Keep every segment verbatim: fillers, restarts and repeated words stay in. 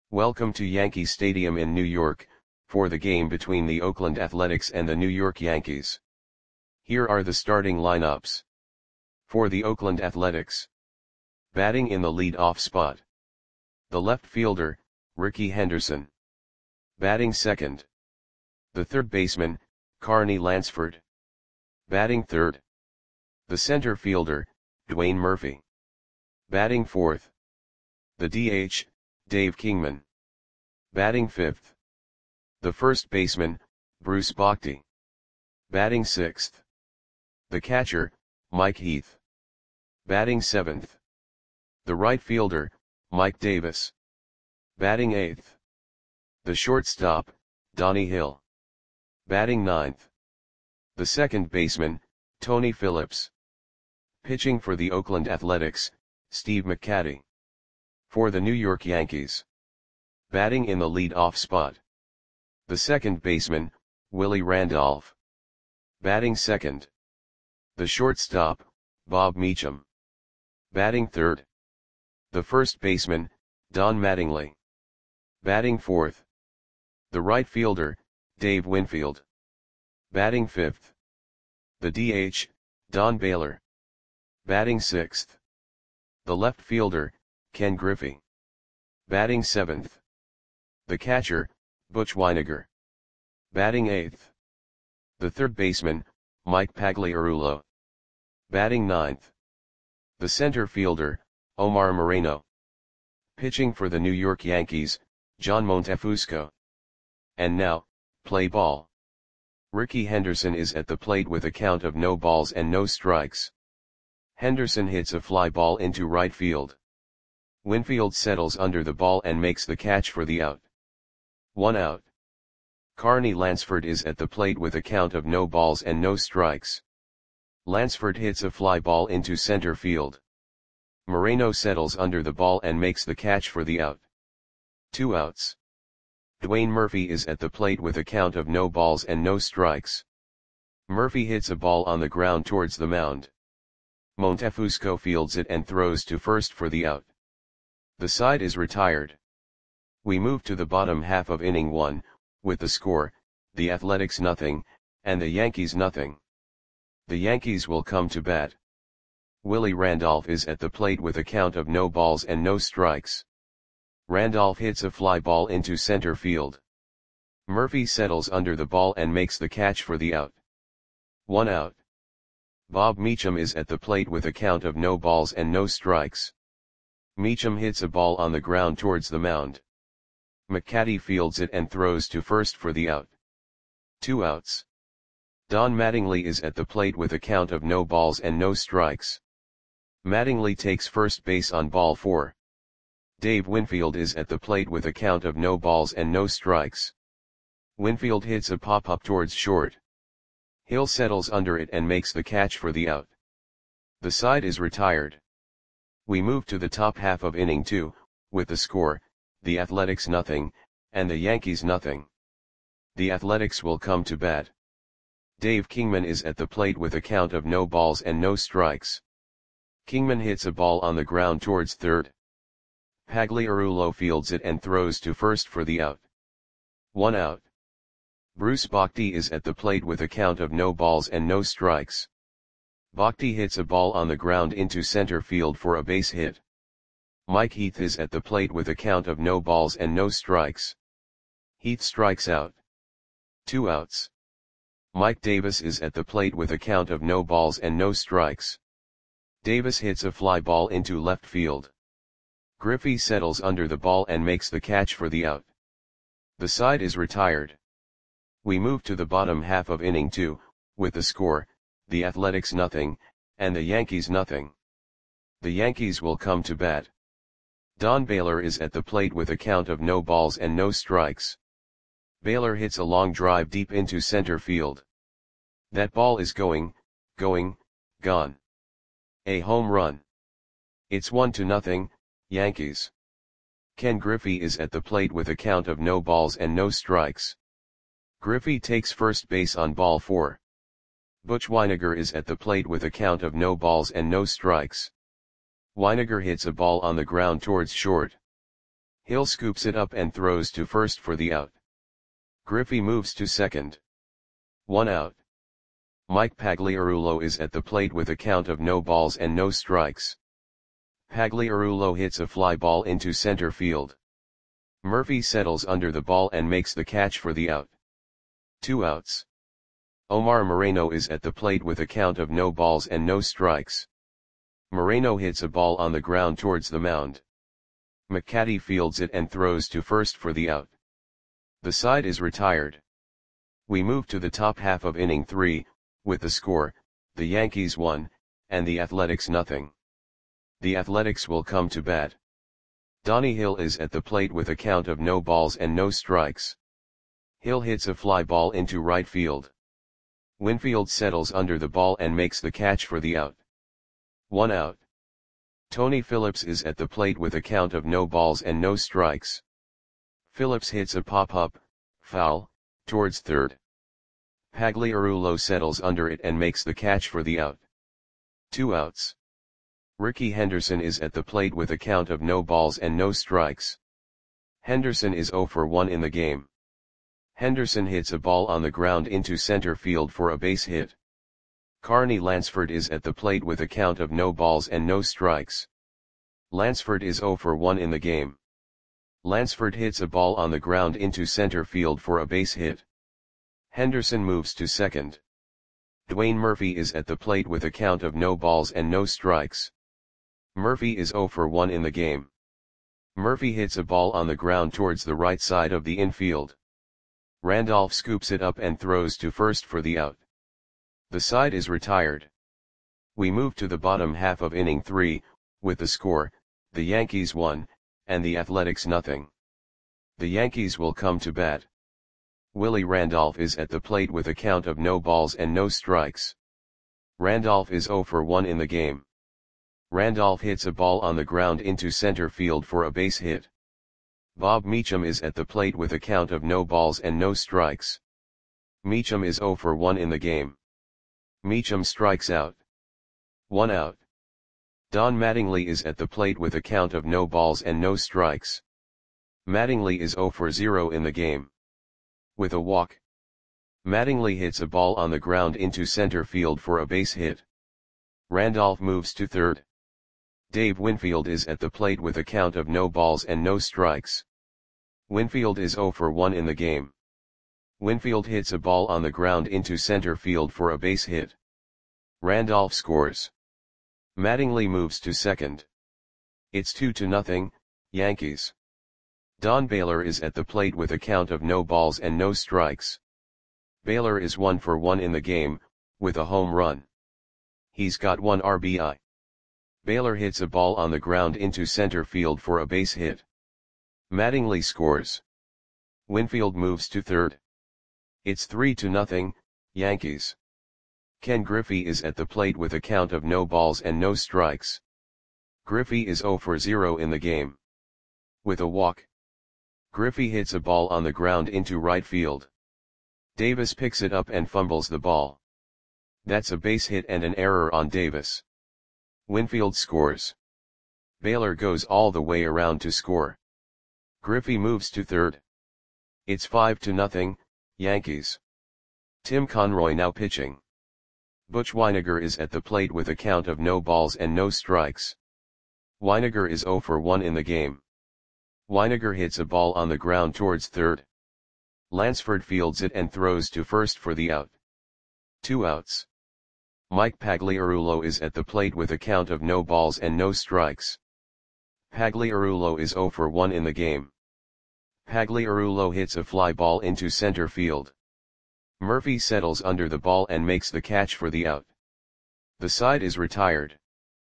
Welcome to Yankee Stadium in New York, for the game between the Oakland Athletics and the New York Yankees. Here are the starting lineups. For the Oakland Athletics. Batting in the lead-off spot. The left fielder, Rickey Henderson. Batting second. The third baseman, Carney Lansford. Batting third. The center fielder, Dwayne Murphy. Batting fourth. The D H, Dave Kingman. Batting fifth. The first baseman, Bruce Bochy. Batting sixth. The catcher, Mike Heath. Batting seventh. The right fielder, Mike Davis. Batting eighth. The shortstop, Donnie Hill. Batting ninth. The second baseman, Tony Phillips. Pitching for the Oakland Athletics, Steve McCatty. For the New York Yankees. Batting in the lead-off spot. The second baseman, Willie Randolph. Batting second. The shortstop, Bob Meacham. Batting third. The first baseman, Don Mattingly. Batting fourth. The right fielder, Dave Winfield. Batting fifth. The D H, Don Baylor. Batting sixth. The left fielder, Ken Griffey. Batting seventh. The catcher, Butch Wynegar. Batting eighth. The third baseman, Mike Pagliarulo. Batting ninth. The center fielder, Omar Moreno. Pitching for the New York Yankees, John Montefusco. And now, play ball. Rickey Henderson is at the plate with a count of no balls and no strikes. Henderson hits a fly ball into right field. Winfield settles under the ball and makes the catch for the out. One out. Carney Lansford is at the plate with a count of no balls and no strikes. Lansford hits a fly ball into center field. Moreno settles under the ball and makes the catch for the out. Two outs. Dwayne Murphy is at the plate with a count of no balls and no strikes. Murphy hits a ball on the ground towards the mound. Montefusco fields it and throws to first for the out. The side is retired. We move to the bottom half of inning one, with the score, the Athletics nothing, and the Yankees nothing. The Yankees will come to bat. Willie Randolph is at the plate with a count of no balls and no strikes. Randolph hits a fly ball into center field. Murphy settles under the ball and makes the catch for the out. One out. Bob Meacham is at the plate with a count of no balls and no strikes. Meacham hits a ball on the ground towards the mound. McCatty fields it and throws to first for the out. Two outs. Don Mattingly is at the plate with a count of no balls and no strikes. Mattingly takes first base on ball four. Dave Winfield is at the plate with a count of no balls and no strikes. Winfield hits a pop-up towards short. Hill settles under it and makes the catch for the out. The side is retired. We move to the top half of inning two, with the score, the Athletics nothing, and the Yankees nothing. The Athletics will come to bat. Dave Kingman is at the plate with a count of no balls and no strikes. Kingman hits a ball on the ground towards third. Pagliarulo fields it and throws to first for the out. One out. Bruce Bochy is at the plate with a count of no balls and no strikes. Bochy hits a ball on the ground into center field for a base hit. Mike Heath is at the plate with a count of no balls and no strikes. Heath strikes out. Two outs. Mike Davis is at the plate with a count of no balls and no strikes. Davis hits a fly ball into left field. Griffey settles under the ball and makes the catch for the out. The side is retired. We move to the bottom half of inning two, with the score, the Athletics nothing, and the Yankees nothing. The Yankees will come to bat. Don Baylor is at the plate with a count of no balls and no strikes. Baylor hits a long drive deep into center field. That ball is going, going, gone. A home run. It's one to nothing, Yankees. Ken Griffey is at the plate with a count of no balls and no strikes. Griffey takes first base on ball four. Butch Wynegar is at the plate with a count of no balls and no strikes. Wynegar hits a ball on the ground towards short. Hill scoops it up and throws to first for the out. Griffey moves to second. One out. Mike Pagliarulo is at the plate with a count of no balls and no strikes. Pagliarulo hits a fly ball into center field. Murphy settles under the ball and makes the catch for the out. Two outs. Omar Moreno is at the plate with a count of no balls and no strikes. Moreno hits a ball on the ground towards the mound. McCatty fields it and throws to first for the out. The side is retired. We move to the top half of inning three, with the score, the Yankees one, and the Athletics nothing. The Athletics will come to bat. Donnie Hill is at the plate with a count of no balls and no strikes. Hill hits a fly ball into right field. Winfield settles under the ball and makes the catch for the out. One out. Tony Phillips is at the plate with a count of no balls and no strikes. Phillips hits a pop-up, foul, towards third. Pagliarulo settles under it and makes the catch for the out. Two outs. Ricky Henderson is at the plate with a count of no balls and no strikes. Henderson is oh for one in the game. Henderson hits a ball on the ground into center field for a base hit. Carney Lansford is at the plate with a count of no balls and no strikes. Lansford is oh for one in the game. Lansford hits a ball on the ground into center field for a base hit. Henderson moves to second. Dwayne Murphy is at the plate with a count of no balls and no strikes. Murphy is oh for one in the game. Murphy hits a ball on the ground towards the right side of the infield. Randolph scoops it up and throws to first for the out. The side is retired. We move to the bottom half of inning three, with the score, the Yankees one, and the Athletics nothing. The Yankees will come to bat. Willie Randolph is at the plate with a count of no balls and no strikes. Randolph is oh for one in the game. Randolph hits a ball on the ground into center field for a base hit. Bob Meacham is at the plate with a count of no balls and no strikes. Meacham is oh for one in the game. Meacham strikes out. One out. Don Mattingly is at the plate with a count of no balls and no strikes. Mattingly is oh for zero in the game. With a walk. Mattingly hits a ball on the ground into center field for a base hit. Randolph moves to third. Dave Winfield is at the plate with a count of no balls and no strikes. Winfield is oh for one in the game. Winfield hits a ball on the ground into center field for a base hit. Randolph scores. Mattingly moves to second. It's two to nothing, Yankees. Don Baylor is at the plate with a count of no balls and no strikes. Baylor is one for one in the game, with a home run. He's got one R B I. Baylor hits a ball on the ground into center field for a base hit. Mattingly scores. Winfield moves to third. It's three to nothing, Yankees. Ken Griffey is at the plate with a count of no balls and no strikes. Griffey is oh for zero in the game. With a walk. Griffey hits a ball on the ground into right field. Davis picks it up and fumbles the ball. That's a base hit and an error on Davis. Winfield scores. Baylor goes all the way around to score. Griffey moves to third. It's five to nothing, Yankees. Tim Conroy now pitching. Butch Weiniger is at the plate with a count of no balls and no strikes. Weiniger is oh for one in the game. Weiniger hits a ball on the ground towards third. Lansford fields it and throws to first for the out. Two outs. Mike Pagliarulo is at the plate with a count of no balls and no strikes. Pagliarulo is oh for one in the game. Pagliarulo hits a fly ball into center field. Murphy settles under the ball and makes the catch for the out. The side is retired.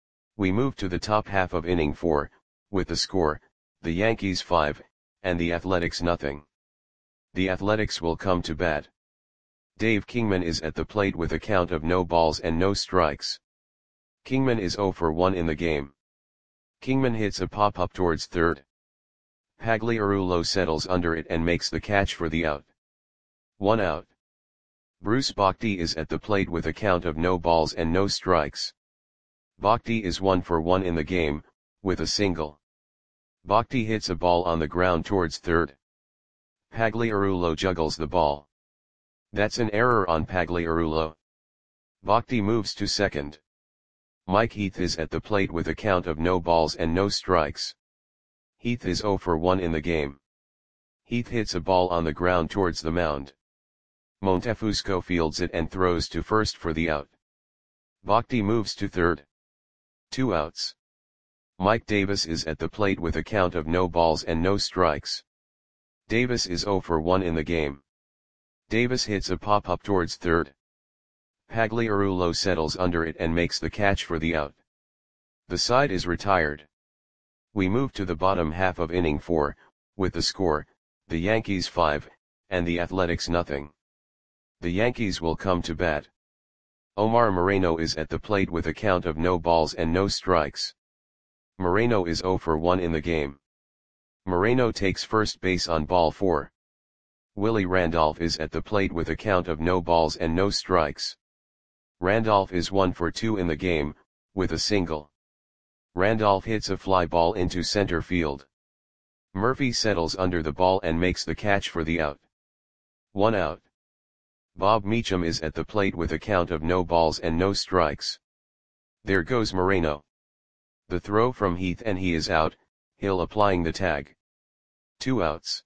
We move to the top half of inning four, with the score, the Yankees five, and the Athletics nothing. The Athletics will come to bat. Dave Kingman is at the plate with a count of no balls and no strikes. Kingman is oh for one in the game. Kingman hits a pop-up towards third. Pagliarulo settles under it and makes the catch for the out. One out. Bruce Bochy is at the plate with a count of no balls and no strikes. Bochy is one for one in the game, with a single. Bhakti hits a ball on the ground towards third. Pagliarulo juggles the ball. That's an error on Pagliarulo. Bhakti moves to second. Mike Heath is at the plate with a count of no balls and no strikes. Heath is zero for one in the game. Heath hits a ball on the ground towards the mound. Montefusco fields it and throws to first for the out. Bhakti moves to third. Two outs. Mike Davis is at the plate with a count of no balls and no strikes. Davis is zero for one in the game. Davis hits a pop-up towards third. Pagliarulo settles under it and makes the catch for the out. The side is retired. We move to the bottom half of inning four, with the score, the Yankees five, and the Athletics nothing. The Yankees will come to bat. Omar Moreno is at the plate with a count of no balls and no strikes. Moreno is zero for one in the game. Moreno takes first base on ball four. Willie Randolph is at the plate with a count of no balls and no strikes. Randolph is one for two in the game, with a single. Randolph hits a fly ball into center field. Murphy settles under the ball and makes the catch for the out. One out. Bob Meacham is at the plate with a count of no balls and no strikes. There goes Moreno. The throw from Heath and he is out, Hill applying the tag. Two outs.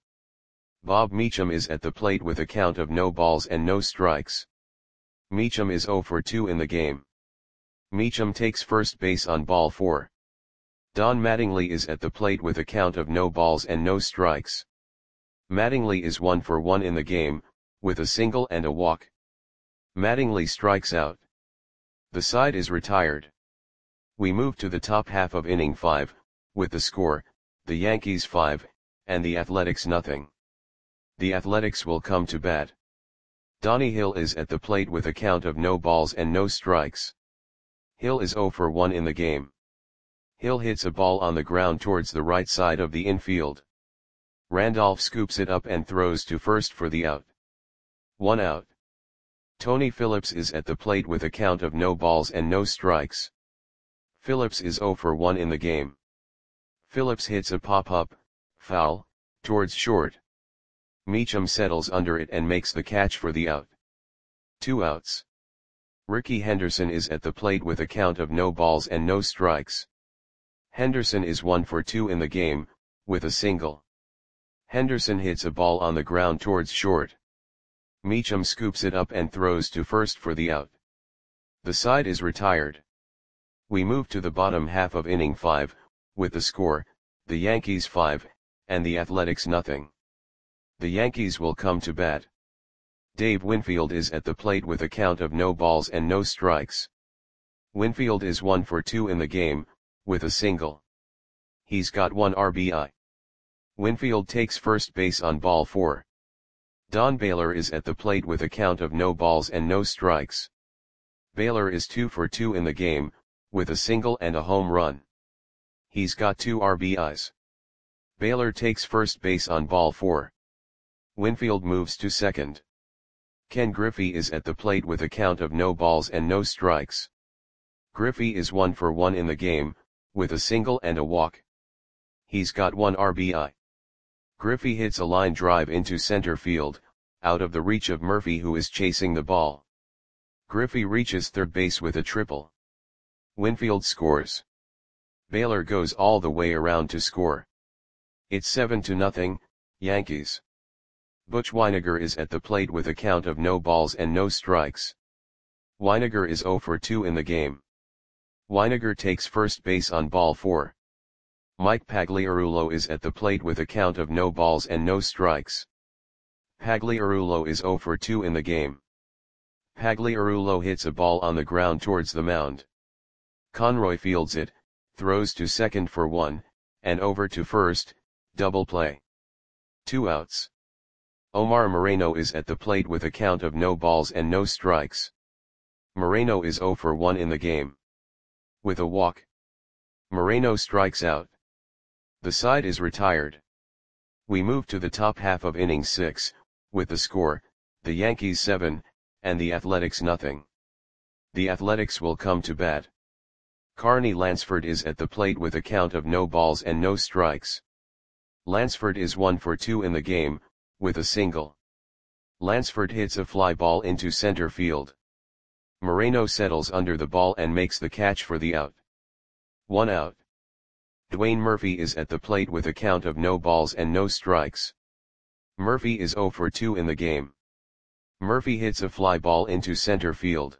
Bob Meacham is at the plate with a count of no balls and no strikes. Meacham is zero for two in the game. Meacham takes first base on ball four. Don Mattingly is at the plate with a count of no balls and no strikes. Mattingly is one for one in the game, with a single and a walk. Mattingly strikes out. The side is retired. We move to the top half of inning five, with the score, the Yankees five, and the Athletics nothing. The Athletics will come to bat. Donnie Hill is at the plate with a count of no balls and no strikes. Hill is zero for one in the game. Hill hits a ball on the ground towards the right side of the infield. Randolph scoops it up and throws to first for the out. One out. Tony Phillips is at the plate with a count of no balls and no strikes. Phillips is zero for one in the game. Phillips hits a pop-up, foul, towards short. Meacham settles under it and makes the catch for the out. Two outs. Ricky Henderson is at the plate with a count of no balls and no strikes. Henderson is one for two in the game, with a single. Henderson hits a ball on the ground towards short. Meacham scoops it up and throws to first for the out. The side is retired. We move to the bottom half of inning five, with the score, the Yankees five, and the Athletics nothing. The Yankees will come to bat. Dave Winfield is at the plate with a count of no balls and no strikes. Winfield is one for two in the game, with a single. He's got one R B I. Winfield takes first base on ball four. Don Baylor is at the plate with a count of no balls and no strikes. Baylor is two for two in the game, with a single and a home run. He's got two R B Is. Baylor takes first base on ball four. Winfield moves to second. Ken Griffey is at the plate with a count of no balls and no strikes. Griffey is one for one in the game, with a single and a walk. He's got one R B I. Griffey hits a line drive into center field, out of the reach of Murphy who is chasing the ball. Griffey reaches third base with a triple. Winfield scores. Baylor goes all the way around to score. It's seven to nothing, Yankees. Butch Weiniger is at the plate with a count of no balls and no strikes. Weiniger is zero for two in the game. Weiniger takes first base on ball four. Mike Pagliarulo is at the plate with a count of no balls and no strikes. Pagliarulo is zero for two in the game. Pagliarulo hits a ball on the ground towards the mound. Conroy fields it, throws to second for one, and over to first, double play. Two outs. Omar Moreno is at the plate with a count of no balls and no strikes. Moreno is zero for one in the game. With a walk. Moreno strikes out. The side is retired. We move to the top half of inning six, with the score, the Yankees seven, and the Athletics nothing. The Athletics will come to bat. Carney Lansford is at the plate with a count of no balls and no strikes. Lansford is one for two in the game, with a single. Lansford hits a fly ball into center field. Moreno settles under the ball and makes the catch for the out. One out. Dwayne Murphy is at the plate with a count of no balls and no strikes. Murphy is zero for two in the game. Murphy hits a fly ball into center field.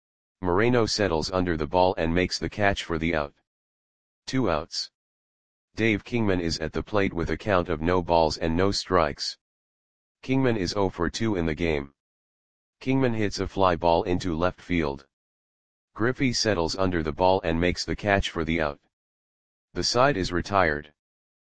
Moreno settles under the ball and makes the catch for the out. Two outs. Dave Kingman is at the plate with a count of no balls and no strikes. Kingman is zero for two in the game. Kingman hits a fly ball into left field. Griffey settles under the ball and makes the catch for the out. The side is retired.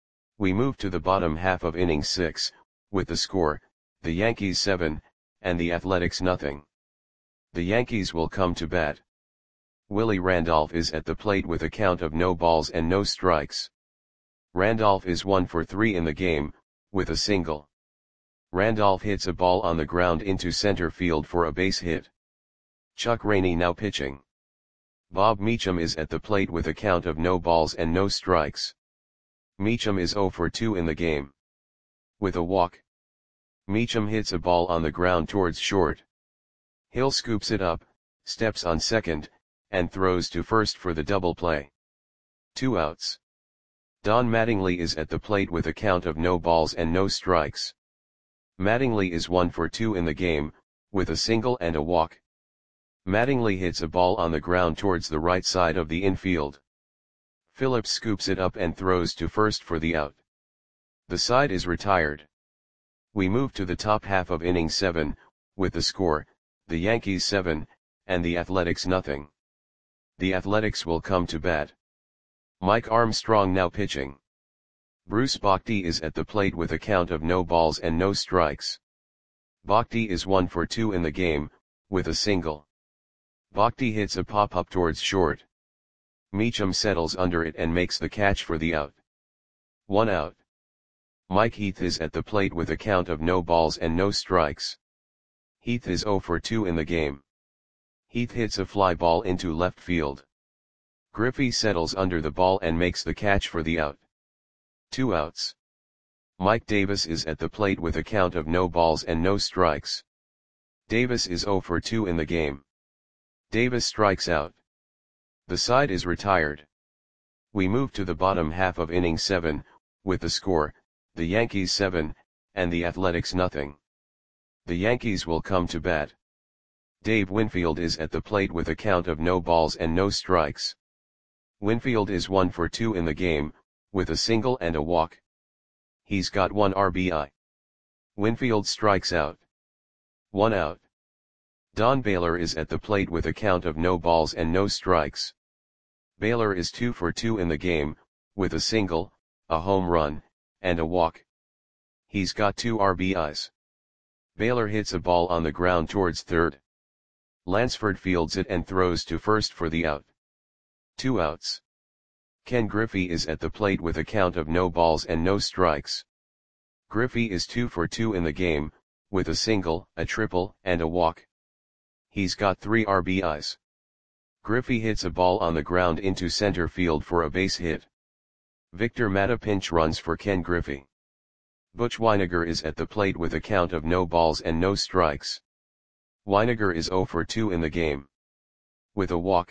We move to the bottom half of inning six, with the score, the Yankees seven, and the Athletics nothing. The Yankees will come to bat. Willie Randolph is at the plate with a count of no balls and no strikes. Randolph is one for three in the game, with a single. Randolph hits a ball on the ground into center field for a base hit. Chuck Rainey now pitching. Bob Meacham is at the plate with a count of no balls and no strikes. Meacham is zero for two in the game. With a walk. Meacham hits a ball on the ground towards short. Hill scoops it up, steps on second, and throws to first for the double play. Two outs. Don Mattingly is at the plate with a count of no balls and no strikes. Mattingly is one for two in the game, with a single and a walk. Mattingly hits a ball on the ground towards the right side of the infield. Phillips scoops it up and throws to first for the out. The side is retired. We move to the top half of inning seven, with the score, the Yankees seven, and the Athletics nothing. The Athletics will come to bat. Mike Armstrong now pitching. Bruce Bochy is at the plate with a count of no balls and no strikes. Bochy is one for two in the game, with a single. Bochy hits a pop-up towards short. Meacham settles under it and makes the catch for the out. One out. Mike Heath is at the plate with a count of no balls and no strikes. Heath is zero for two in the game. Heath hits a fly ball into left field. Griffey settles under the ball and makes the catch for the out. Two outs. Mike Davis is at the plate with a count of no balls and no strikes. Davis is zero for two in the game. Davis strikes out. The side is retired. We move to the bottom half of inning seven, with the score, the Yankees seven, and the Athletics nothing. The Yankees will come to bat. Dave Winfield is at the plate with a count of no balls and no strikes. Winfield is one for two in the game, with a single and a walk. He's got one R B I. Winfield strikes out. One out. Don Baylor is at the plate with a count of no balls and no strikes. Baylor is two for two in the game, with a single, a home run, and a walk. He's got two R B Is. Baylor hits a ball on the ground towards third. Lansford fields it and throws to first for the out. Two outs. Ken Griffey is at the plate with a count of no balls and no strikes. Griffey is two for two in the game, with a single, a triple, and a walk. He's got three R B Is. Griffey hits a ball on the ground into center field for a base hit. Victor Mata pinch runs for Ken Griffey. Butch Wynegar is at the plate with a count of no balls and no strikes. Wynegar is zero for two in the game. With a walk.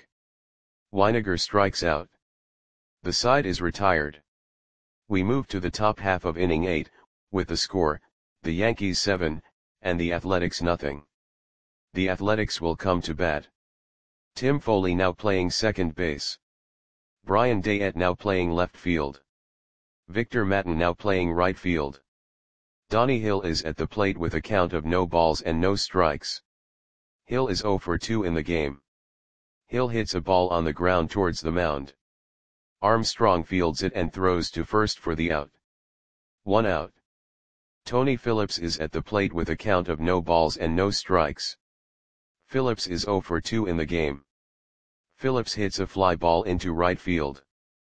Wynegar strikes out. The side is retired. We move to the top half of inning eight, with the score, the Yankees seven, and the Athletics nothing. The Athletics will come to bat. Tim Foley now playing second base. Brian Dayette now playing left field. Victor Matten now playing right field. Donnie Hill is at the plate with a count of no balls and no strikes. Hill is zero for two in the game. Hill hits a ball on the ground towards the mound. Armstrong fields it and throws to first for the out. One out. Tony Phillips is at the plate with a count of no balls and no strikes. Phillips is zero for two in the game. Phillips hits a fly ball into right field.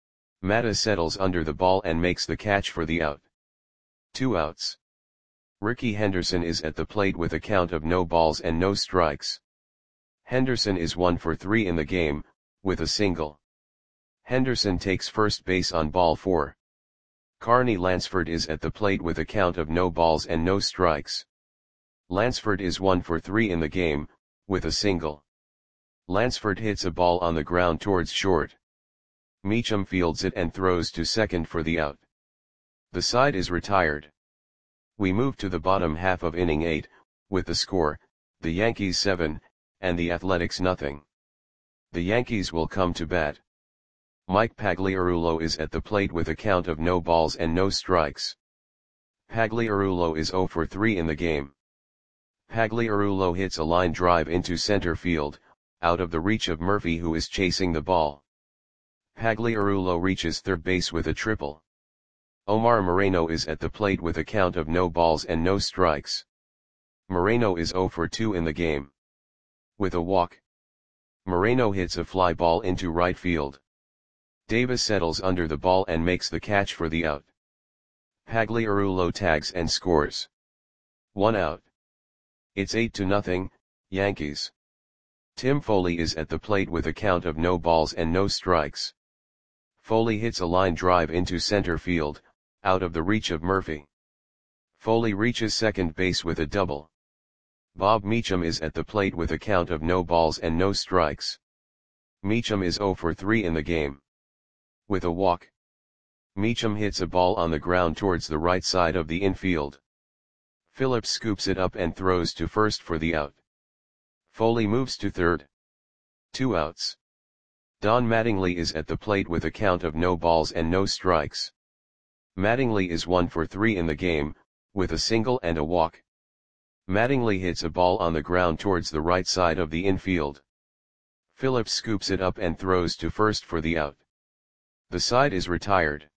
Mata settles under the ball and makes the catch for the out. Two outs. Ricky Henderson is at the plate with a count of no balls and no strikes. Henderson is one for three in the game, with a single. Henderson takes first base on ball four. Carney Lansford is at the plate with a count of no balls and no strikes. Lansford is one for three in the game, with a single. Lansford hits a ball on the ground towards short. Meacham fields it and throws to second for the out. The side is retired. We move to the bottom half of inning eight, with the score, the Yankees seven, and the Athletics nothing. The Yankees will come to bat. Mike Pagliarulo is at the plate with a count of no balls and no strikes. Pagliarulo is zero for three in the game. Pagliarulo hits a line drive into center field, out of the reach of Murphy, who is chasing the ball. Pagliarulo reaches third base with a triple. Omar Moreno is at the plate with a count of no balls and no strikes. Moreno is zero for two in the game. With a walk, Moreno hits a fly ball into right field. Davis settles under the ball and makes the catch for the out. Pagliarulo tags and scores. One out. It's eight to nothing, Yankees. Tim Foley is at the plate with a count of no balls and no strikes. Foley hits a line drive into center field, out of the reach of Murphy. Foley reaches second base with a double. Bob Meacham is at the plate with a count of no balls and no strikes. Meacham is zero for three in the game. With a walk, Meacham hits a ball on the ground towards the right side of the infield. Phillips scoops it up and throws to first for the out. Foley moves to third. Two outs. Don Mattingly is at the plate with a count of no balls and no strikes. Mattingly is one for three in the game, with a single and a walk. Mattingly hits a ball on the ground towards the right side of the infield. Phillips scoops it up and throws to first for the out. The side is retired.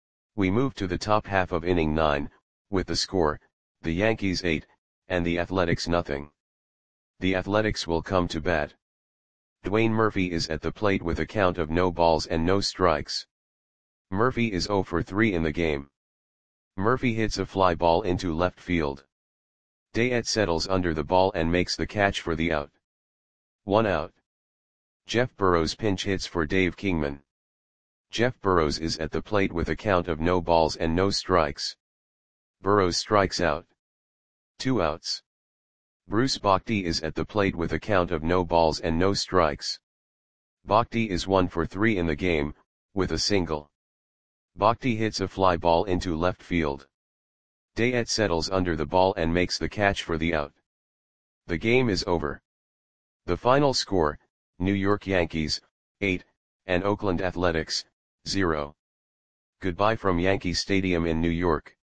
We move to the top half of inning nine, with the score, the Yankees eight, and the Athletics nothing. The Athletics will come to bat. Dwayne Murphy is at the plate with a count of no balls and no strikes. Murphy is zero for three in the game. Murphy hits a fly ball into left field. Dayet settles under the ball and makes the catch for the out. One out. Jeff Burrows pinch hits for Dave Kingman. Jeff Burrows is at the plate with a count of no balls and no strikes. Burrows strikes out. Two outs. Bruce Bochy is at the plate with a count of no balls and no strikes. Bochy is one for three in the game, with a single. Bochy hits a fly ball into left field. Dayet settles under the ball and makes the catch for the out. The game is over. The final score, New York Yankees, eight, and Oakland Athletics, zero. Goodbye from Yankee Stadium in New York.